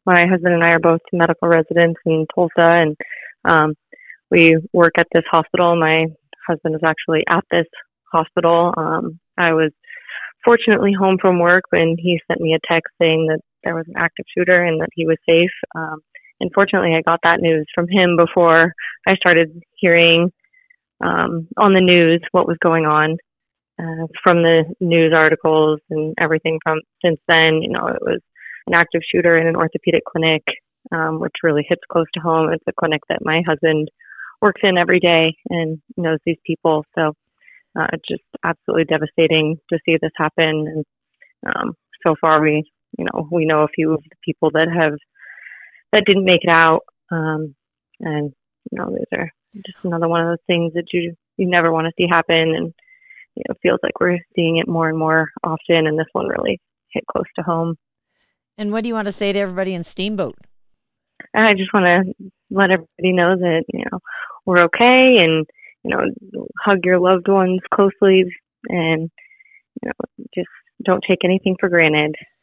my husband and I are both medical residents in Tulsa, and um, we work at this hospital. My husband is actually at this hospital. I was fortunately home from work when he sent me a text saying that there was an active shooter and that he was safe. And fortunately, I got that news from him before I started hearing on the news what was going on from the news articles and everything from since then. It was an active shooter in an orthopedic clinic, which really hits close to home. It's a clinic that my husband works in every day and knows these people. So it's just absolutely devastating to see this happen. And so far, we know a few of the people that didn't make it out. And these are just another one of those things that you never want to see happen. And it feels like we're seeing it more and more often. And this one really hit close to home. And what do you want to say to everybody in Steamboat? I just want to let everybody know that, we're okay, and, hug your loved ones closely, and, just don't take anything for granted.